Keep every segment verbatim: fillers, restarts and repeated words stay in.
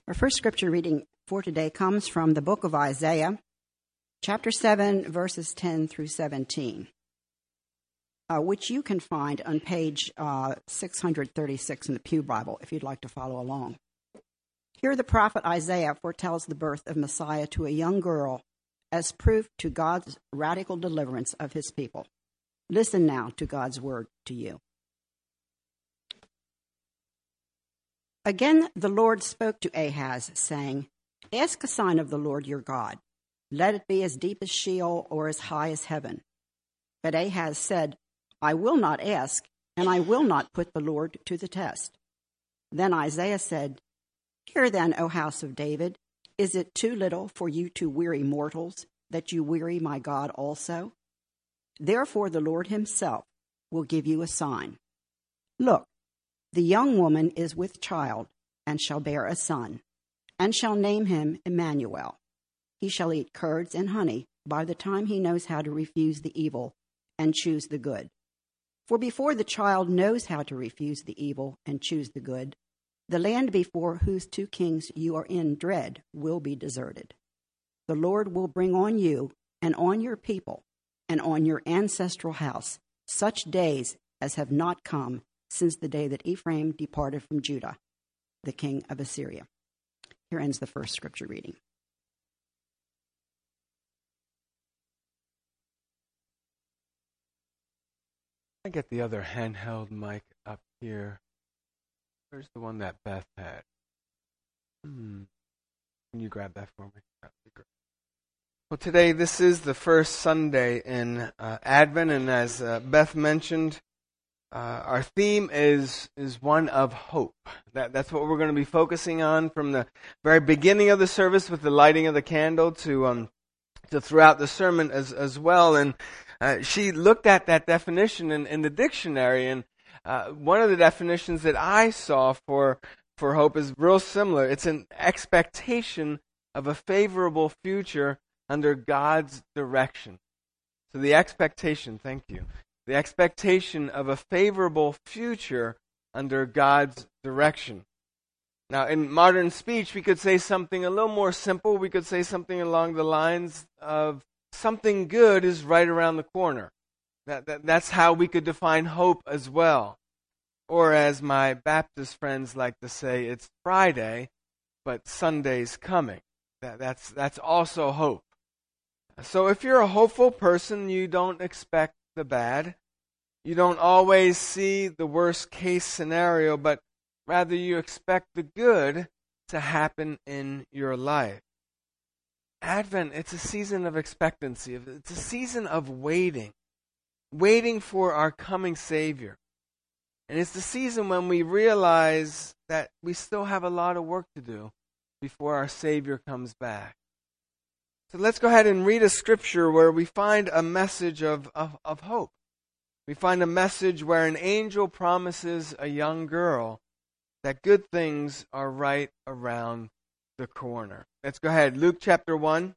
Our first scripture reading for today comes from the book of Isaiah, chapter seven, verses ten through seventeen, uh, which you can find on page uh, six thirty-six in the Pew Bible, if you'd like to follow along. Here the prophet Isaiah foretells the birth of Messiah to a young girl as proof to God's radical deliverance of his people. Listen now to God's word to you. Again, the Lord spoke to Ahaz, saying, Ask a sign of the Lord your God. Let it be as deep as Sheol or as high as heaven. But Ahaz said, I will not ask, and I will not put the Lord to the test. Then Isaiah said, Hear then, O house of David, is it too little for you to weary mortals, that you weary my God also? Therefore the Lord himself will give you a sign. Look, the young woman is with child, and shall bear a son, and shall name him Emmanuel. He shall eat curds and honey by the time he knows how to refuse the evil and choose the good. For before the child knows how to refuse the evil and choose the good, the land before whose two kings you are in dread will be deserted. The Lord will bring on you and on your people and on your ancestral house such days as have not come since the day that Ephraim departed from Judah, the king of Assyria. Here ends the first scripture reading. I get the other handheld mic up here. Where's the one that Beth had? Hmm. Can you grab that for me? That'd be great. Well, today this is the first Sunday in uh, Advent, and as uh, Beth mentioned, Uh, our theme is is one of hope. That, that's what we're going to be focusing on from the very beginning of the service with the lighting of the candle to um to throughout the sermon as as well. And uh, she looked at that definition in, in the dictionary, and uh, one of the definitions that I saw for for hope is real similar. It's an expectation of a favorable future under God's direction. So the expectation, thank you. The expectation of a favorable future under God's direction. Now, in modern speech, we could say something a little more simple. We could say something along the lines of something good is right around the corner. That, that, that's how we could define hope as well. Or as my Baptist friends like to say, it's Friday, but Sunday's coming. That, that's, that's also hope. So if you're a hopeful person, you don't expect the bad. You don't always see the worst case scenario, but rather you expect the good to happen in your life. Advent, it's a season of expectancy. It's a season of waiting. Waiting for our coming Savior. And it's the season when we realize that we still have a lot of work to do before our Savior comes back. So let's go ahead and read a scripture where we find a message of, of, of hope. We find a message where an angel promises a young girl that good things are right around the corner. Let's go ahead. Luke chapter one,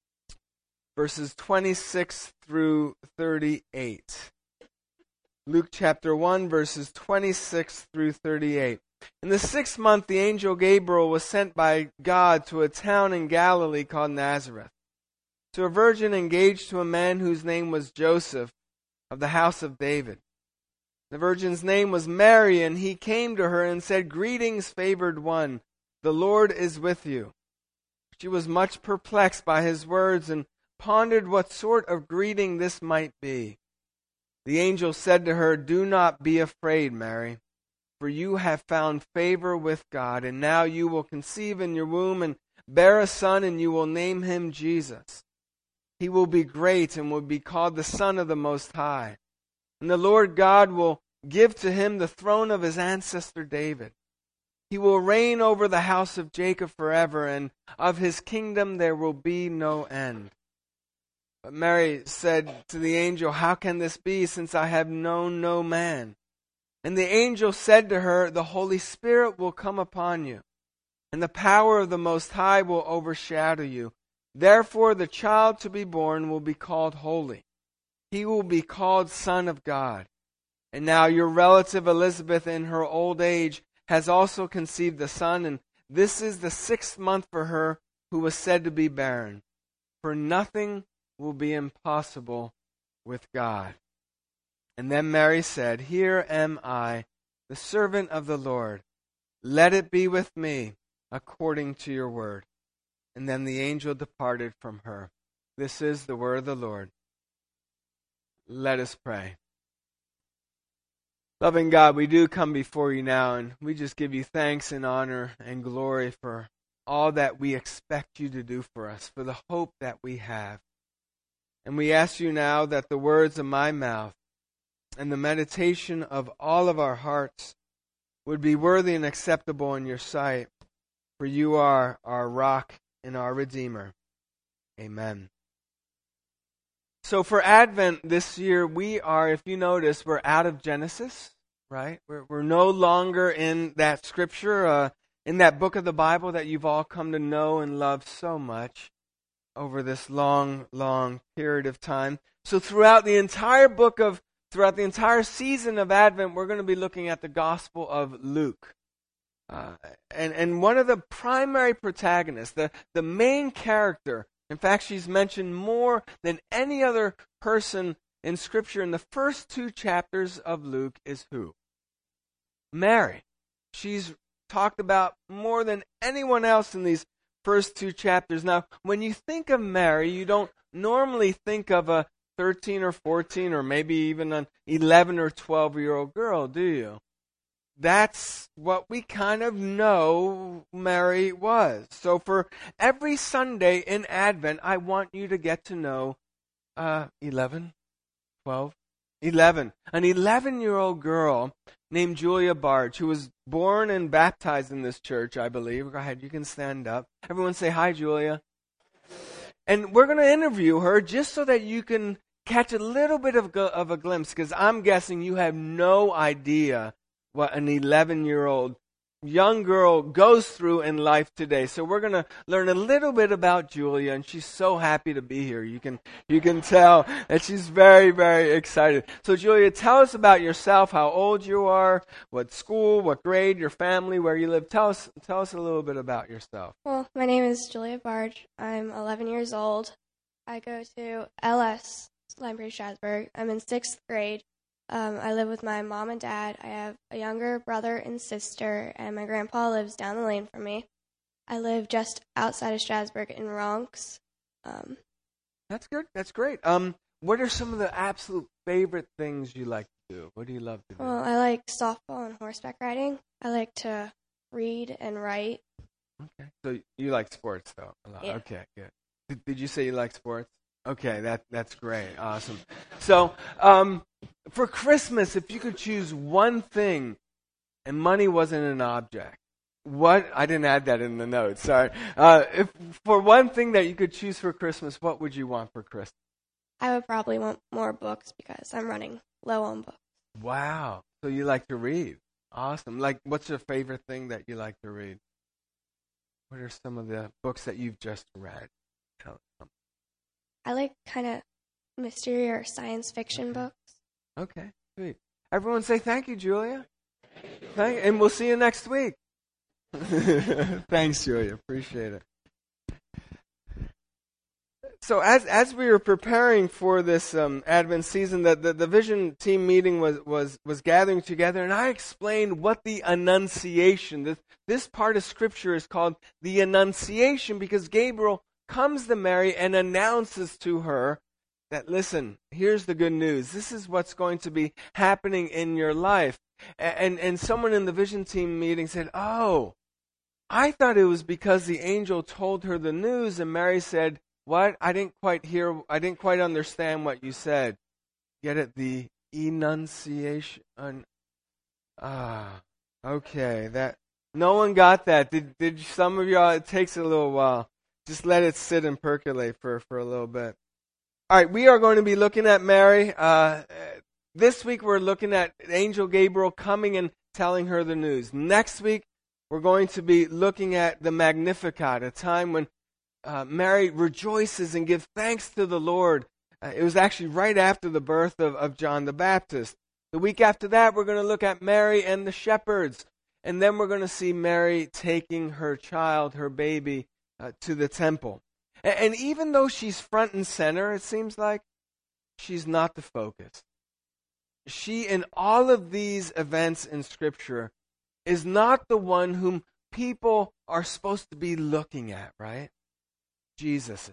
verses twenty-six through thirty-eight. Luke chapter one, verses twenty-six through thirty-eight. In the sixth month, the angel Gabriel was sent by God to a town in Galilee called Nazareth, to a virgin engaged to a man whose name was Joseph, of the house of David. The virgin's name was Mary, and he came to her and said, Greetings, favored one, the Lord is with you. She was much perplexed by his words and pondered what sort of greeting this might be. The angel said to her, Do not be afraid, Mary, for you have found favor with God, and now you will conceive in your womb and bear a son, and you will name him Jesus. He will be great and will be called the Son of the Most High. And the Lord God will give to him the throne of his ancestor David. He will reign over the house of Jacob forever, and of his kingdom there will be no end. But Mary said to the angel, How can this be, since I have known no man? And the angel said to her, The Holy Spirit will come upon you, and the power of the Most High will overshadow you. Therefore the child to be born will be called holy. He will be called Son of God. And now your relative Elizabeth in her old age has also conceived a son, and This is the sixth month for her who was said to be barren. For nothing will be impossible with God. And then Mary said, Here am I, the servant of the Lord. Let it be with me according to your word. And then the angel departed from her. This is the word of the Lord. Let us pray. Loving God, we do come before you now, and we just give you thanks and honor and glory for all that we expect you to do for us, for the hope that we have. And we ask you now that the words of my mouth and the meditation of all of our hearts would be worthy and acceptable in your sight, for you are our rock and our Redeemer. Amen. So for Advent this year, we are, if you notice, we're out of Genesis, right? We're, we're no longer in that scripture, uh, in that book of the Bible that you've all come to know and love so much over this long, long period of time. So throughout the entire book of, throughout the entire season of Advent, we're going to be looking at the Gospel of Luke. Uh, and, and one of the primary protagonists, the, the main character, in fact, she's mentioned more than any other person in Scripture in the first two chapters of Luke is who? Mary. She's talked about more than anyone else in these first two chapters. Now, when you think of Mary, you don't normally think of a thirteen or fourteen or maybe even an eleven or twelve-year-old girl, do you? That's what we kind of know Mary was. So for every Sunday in Advent, I want you to get to know uh, eleven, twelve, eleven. An eleven-year-old girl named Julia Barge, who was born and baptized in this church, I believe. Go ahead, you can stand up. Everyone say hi, Julia. And we're going to interview her just so that you can catch a little bit of, of a glimpse, because I'm guessing you have no idea what an eleven-year-old young girl goes through in life today. So we're going to learn a little bit about Julia, and she's so happy to be here. You can you can tell that she's very, very excited. So Julia, tell us about yourself, how old you are, what school, what grade, your family, where you live. Tell us tell us a little bit about yourself. Well, my name is Julia Barge. I'm eleven years old. I go to L S Library Strasburg. I'm in sixth grade. Um, I live with my mom and dad. I have a younger brother and sister, and my grandpa lives down the lane from me. I live just outside of Strasburg in Ronks. Um, That's good. That's great. Um, what are some of the absolute favorite things you like to do? What do you love to do? well, I like softball and horseback riding. I like to read and write. Okay. So you like sports, though, a lot. Yeah. Okay, good. Did, did you say you like sports? Okay, that that's great. Awesome. So, um, for Christmas, if you could choose one thing and money wasn't an object, what, I didn't add that in the notes, sorry. Uh, if for one thing that you could choose for Christmas, what would you want for Christmas? I would probably want more books because I'm running low on books. Wow. So you like to read. Awesome. Like, what's your favorite thing that you like to read? What are some of the books that you've just read? Tell us something. I like kind of mystery or science fiction books. Okay, sweet. Everyone say thank you, Julia. Thank, and we'll see you next week. Thanks, Julia. Appreciate it. So as as we were preparing for this um, Advent season, the, the, the Vision team meeting was, was, was gathering together, and I explained what the Annunciation, this, this part of Scripture is called the Annunciation, because Gabriel comes to Mary and announces to her that, listen, here's the good news. This is what's going to be happening in your life. And, and someone in the Vision team meeting said, oh, I thought it was because the angel told her the news. And Mary said, what? I didn't quite hear, I didn't quite understand what you said. Get it? The enunciation. Ah, okay. That no one got that. Did did some of y'all? It takes a little while. Just let it sit and percolate for, for a little bit. All right, we are going to be looking at Mary. Uh, this week we're looking at Angel Gabriel coming and telling her the news. Next week we're going to be looking at the Magnificat, a time when uh, Mary rejoices and gives thanks to the Lord. Uh, it was actually right after the birth of, of John the Baptist. The week after that we're going to look at Mary and the shepherds. And then we're going to see Mary taking her child, her baby, uh, to the temple. And, and even though she's front and center, it seems like she's not the focus. She, in all of these events in Scripture, is not the one whom people are supposed to be looking at, right? Jesus is.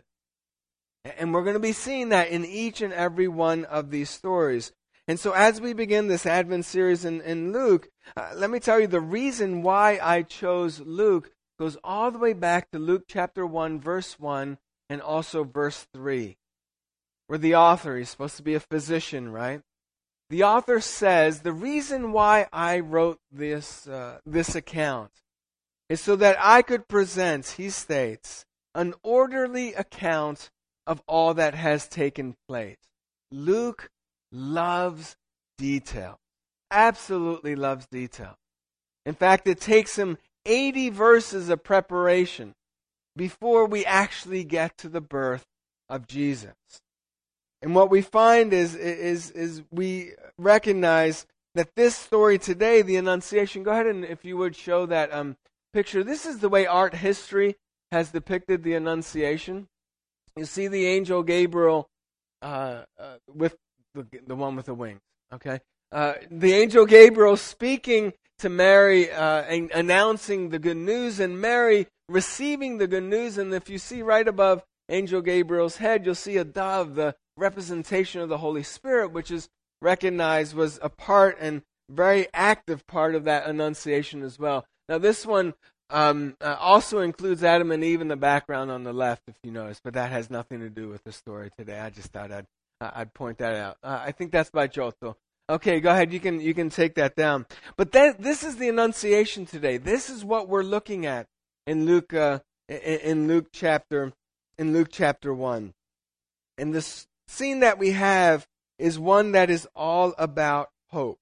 And we're going to be seeing that in each and every one of these stories. And so as we begin this Advent series in, in Luke, uh, let me tell you the reason why I chose Luke goes all the way back to Luke chapter one, verse one, and also verse three, where the author, he's supposed to be a physician, right? The author says, the reason why I wrote this, uh, this account is so that I could present, he states, an orderly account of all that has taken place. Luke loves detail. Absolutely loves detail. In fact, it takes him eighty verses of preparation before we actually get to the birth of Jesus. And what we find is, is, is we recognize that this story today, the Annunciation, go ahead and if you would show that um, picture. This is the way art history has depicted the Annunciation. You see the angel Gabriel uh, uh, with the, the one with the wings, okay? Uh, the angel Gabriel speaking to Mary uh, and announcing the good news, and Mary receiving the good news. And if you see right above angel Gabriel's head, you'll see a dove, the representation of the Holy Spirit, which is recognized was a part and very active part of that Annunciation as well. Now this one Um, uh, also includes Adam and Eve in the background on the left, if you notice, but that has nothing to do with the story today. I just thought I'd uh, I'd point that out. Uh, I think that's by Giotto. Okay, go ahead. You can you can take that down. But then this is the Annunciation today. This is what we're looking at in Luke uh, in, in Luke chapter in Luke chapter one. And this scene that we have is one that is all about hope.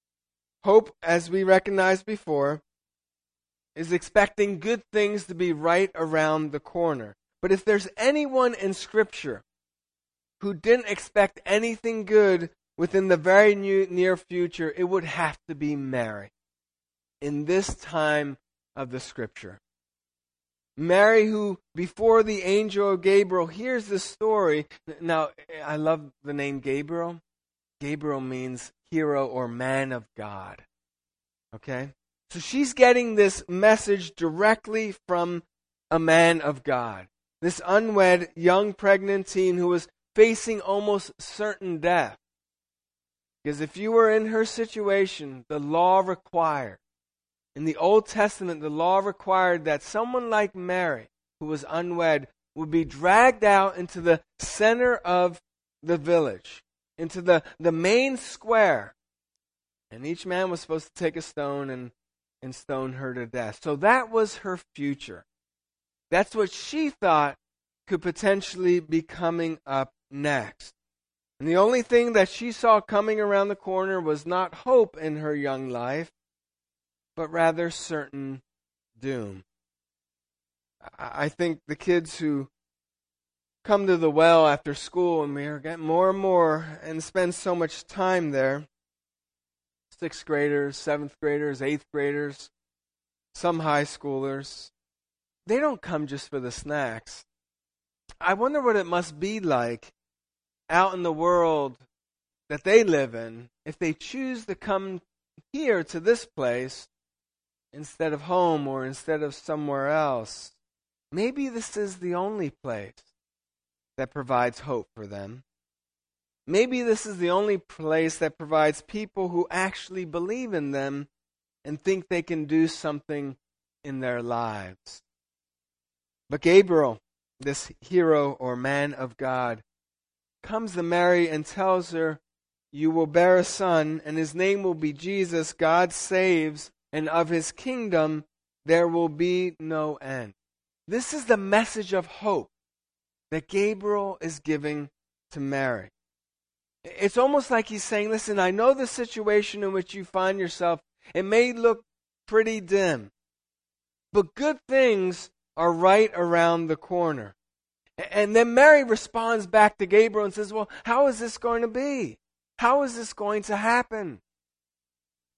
Hope, as we recognized before, is expecting good things to be right around the corner. But if there's anyone in Scripture who didn't expect anything good within the very new, near future, it would have to be Mary in this time of the Scripture. Mary, who before the angel Gabriel hears this story. Now, I love the name Gabriel. Gabriel means hero or man of God. Okay? So she's getting this message directly from a man of God. This unwed, young pregnant teen who was facing almost certain death. Because if you were in her situation, the law required, in the Old Testament, the law required that someone like Mary, who was unwed, would be dragged out into the center of the village, into the, the main square. And each man was supposed to take a stone and and stone her to death. So that was her future. That's what she thought could potentially be coming up next. And the only thing that she saw coming around the corner was not hope in her young life, but rather certain doom. I think the kids who come to the well after school, and we are getting more and more and spend so much time there, sixth graders, seventh graders, eighth graders, some high schoolers, they don't come just for the snacks. I wonder what it must be like out in the world that they live in if they choose to come here to this place instead of home or instead of somewhere else. Maybe this is the only place that provides hope for them. Maybe this is the only place that provides people who actually believe in them and think they can do something in their lives. But Gabriel, this hero or man of God, comes to Mary and tells her, "You will bear a son, and his name will be Jesus. God saves, and of his kingdom there will be no end." This is the message of hope that Gabriel is giving to Mary. It's almost like he's saying, listen, I know the situation in which you find yourself. It may look pretty dim, but good things are right around the corner. And then Mary responds back to Gabriel and says, well, how is this going to be? How is this going to happen?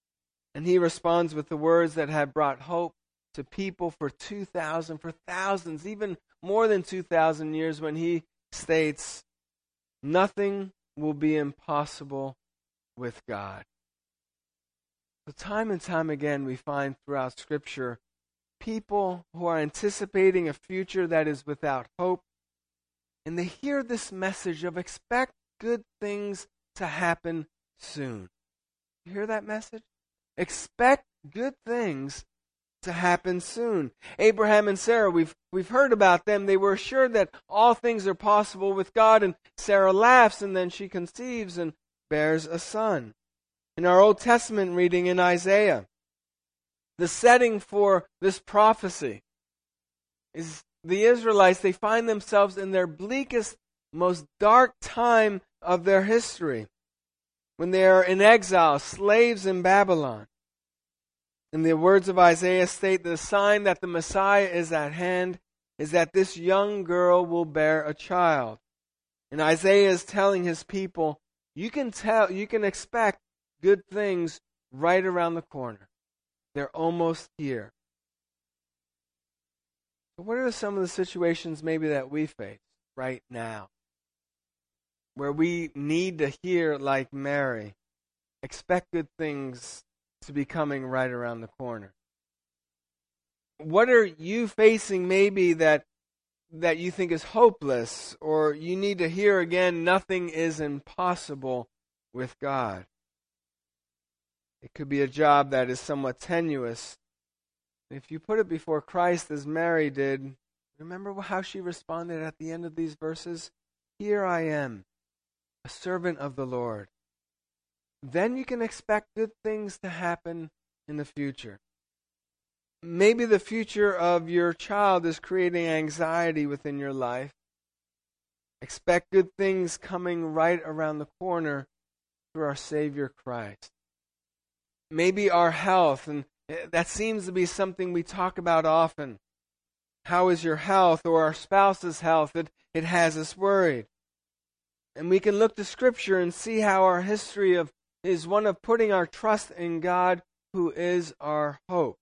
And he responds with the words that have brought hope to people for two thousand, for thousands, even more than two thousand years, when he states, nothing will be impossible with God. So time and time again we find throughout Scripture people who are anticipating a future that is without hope, and they hear this message of expect good things to happen soon. You hear that message? Expect good things to happen soon. Abraham and Sarah, we've we've heard about them. They were assured that all things are possible with God, and Sarah laughs and then she conceives and bears a son. In our Old Testament reading in Isaiah, the setting for this prophecy is the Israelites. They find themselves in their bleakest, most dark time of their history, when they are in exile, slaves in Babylon. And the words of Isaiah state the sign that the Messiah is at hand is that this young girl will bear a child. And Isaiah is telling his people, you can tell, you can expect good things right around the corner. They're almost here. But what are some of the situations maybe that we face right now, where we need to hear, like Mary, expect good things to be coming right around the corner? What are you facing maybe that that you think is hopeless, or you need to hear again, nothing is impossible with God? It could be a job that is somewhat tenuous. If you put it before Christ as Mary did, remember how she responded at the end of these verses? Here I am, a servant of the Lord. Then you can expect good things to happen in the future. Maybe the future of your child is creating anxiety within your life. Expect good things coming right around the corner through our Savior Christ. Maybe our health, and that seems to be something we talk about often. How is your health, or our spouse's health? It, it has us worried. And we can look to Scripture and see how our history of is one of putting our trust in God, who is our hope.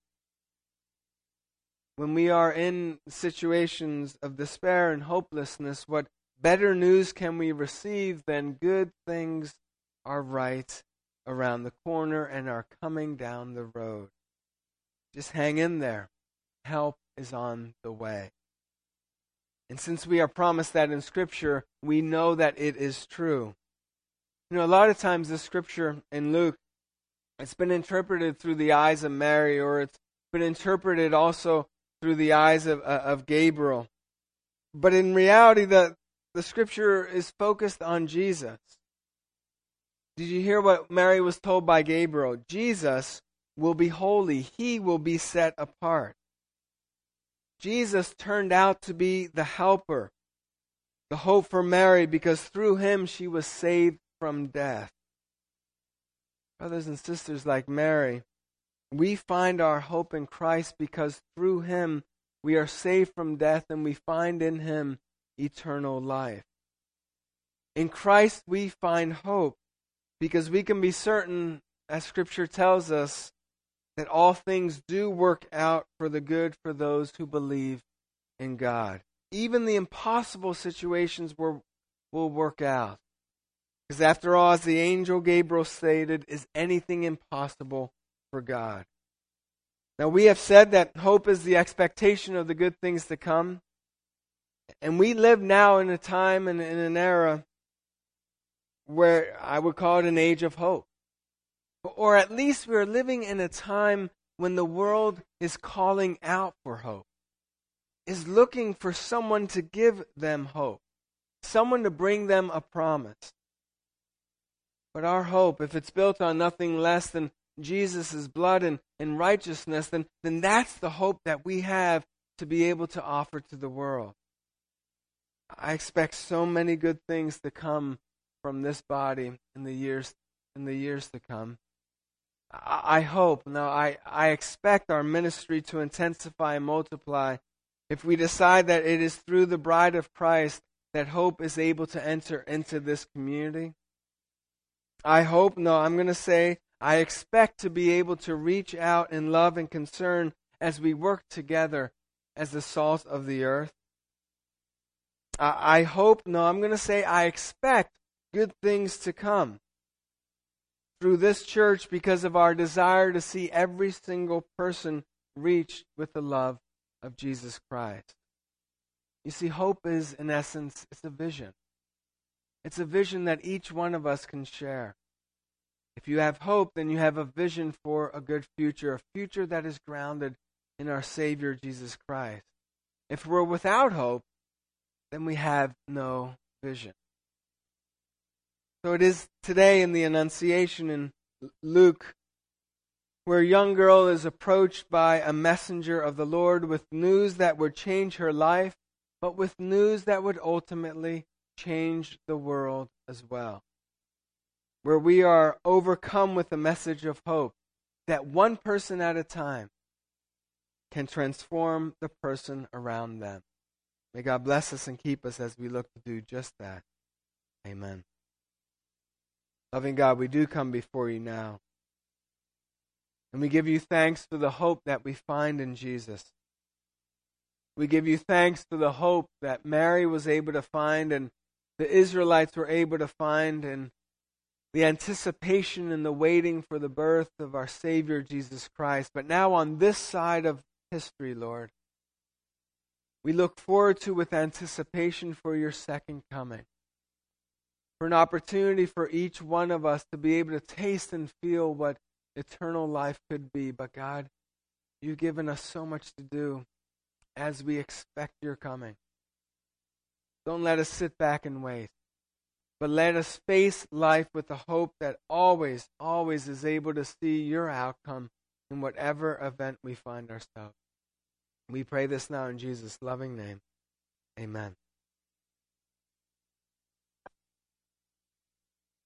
When we are in situations of despair and hopelessness, what better news can we receive than good things are right around the corner and are coming down the road? Just hang in there. Help is on the way. And since we are promised that in Scripture, we know that it is true. You know, a lot of times the Scripture in Luke, it's been interpreted through the eyes of Mary, or it's been interpreted also through the eyes of, uh, of Gabriel. But in reality, the, the Scripture is focused on Jesus. Did you hear what Mary was told by Gabriel? Jesus will be holy. He will be set apart. Jesus turned out to be the helper, the hope for Mary, because through him she was saved from death. Brothers and sisters, like Mary, we find our hope in Christ because through him we are saved from death and we find in him eternal life. In Christ we find hope because we can be certain, as Scripture tells us, that all things do work out for the good for those who believe in God. Even the impossible situations will, will work out. Because after all, as the angel Gabriel stated, is anything impossible for God? Now we have said that hope is the expectation of the good things to come. And we live now in a time and in an era where I would call it an age of hope. Or at least we are living in a time when the world is calling out for hope, is looking for someone to give them hope, someone to bring them a promise. But our hope, if it's built on nothing less than Jesus' blood and, and righteousness, then, then that's the hope that we have to be able to offer to the world. I expect so many good things to come from this body in the years in the years to come. I, I hope, no, I, I expect our ministry to intensify and multiply if we decide that it is through the bride of Christ that hope is able to enter into this community. I hope, no, I'm going to say, I expect to be able to reach out in love and concern as we work together as the salt of the earth. I, I hope, no, I'm going to say I expect good things to come through this church because of our desire to see every single person reached with the love of Jesus Christ. You see, hope is, in essence, it's a vision. It's a vision that each one of us can share. If you have hope, then you have a vision for a good future, a future that is grounded in our Savior, Jesus Christ. If we're without hope, then we have no vision. So it is today in the Annunciation in Luke, where a young girl is approached by a messenger of the Lord with news that would change her life, but with news that would ultimately change the world as well. Where we are overcome with a message of hope that one person at a time can transform the person around them. May God bless us and keep us as we look to do just that. Amen. Loving God, we do come before you now. And we give you thanks for the hope that we find in Jesus. We give you thanks for the hope that Mary was able to find and the Israelites were able to find, and the anticipation and the waiting for the birth of our Savior, Jesus Christ. But now on this side of history, Lord, we look forward to with anticipation for your second coming. For an opportunity for each one of us to be able to taste and feel what eternal life could be. But God, you've given us so much to do as we expect your coming. Don't let us sit back and wait, but let us face life with the hope that always, always is able to see your outcome in whatever event we find ourselves. We pray this now in Jesus' loving name. Amen.